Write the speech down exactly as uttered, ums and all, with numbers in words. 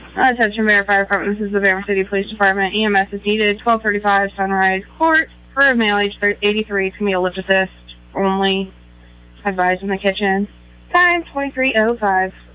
Attention, Bear Fire Department. This is the Bear City Police Department. E M S is needed. twelve thirty-five Sunrise Court for a male age eighty-three. Can be a lift assist only. Advised in the kitchen. Time twenty-three oh five.